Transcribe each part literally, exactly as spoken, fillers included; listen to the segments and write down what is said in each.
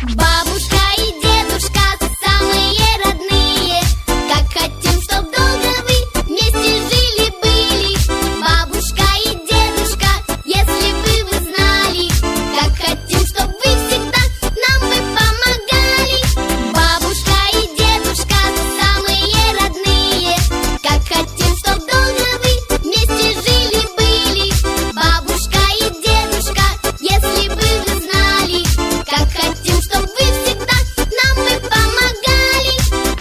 Бабушка и дедушка самые родные. Как хотим, чтоб долго вы вместе жили-были. Бабушка и дедушка, если бы вы знали, как хотим, чтоб вы всегда нам бы помогали. Бабушка и дедушка самые родные. Как хотим, чтоб долго вы вместе жили-были. Бабушка и дедушка, если бы вы знали, как хотим, чтоб вы всегда нам бы помогали.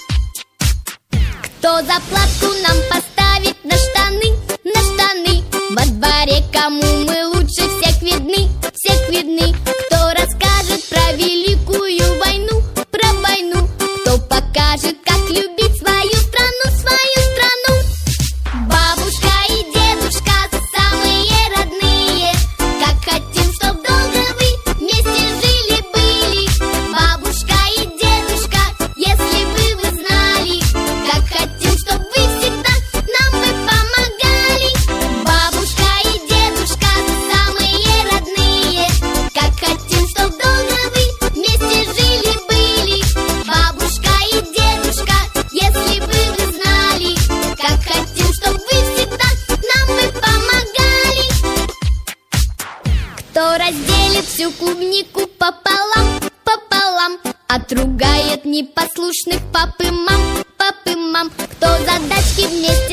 Кто заплатку нам поставит на штаны, на штаны? Во дворе кому мы лучше всех видны, всех видны? Кто расскажет про великую войну, про войну? Кто покажет, как любить свою страну, свою страну? Бабушка и дедушка самые родные. Как хотим, чтоб долго вы вместе жили-были. Бабушка и дедушка, если бы вы знали, как хотим, чтоб вы всегда нам бы помогали. Бабушка и дедушка самые родные. Как хотим, чтоб долго вы вместе жили-были. Бабушка и дедушка, если бы вы знали, как хотим, чтоб вы всегда нам бы помогали. Кто разделит всю клубнику пополам, пополам, отругает непослушных пап и мам, пап и мам? Кто задачки вместе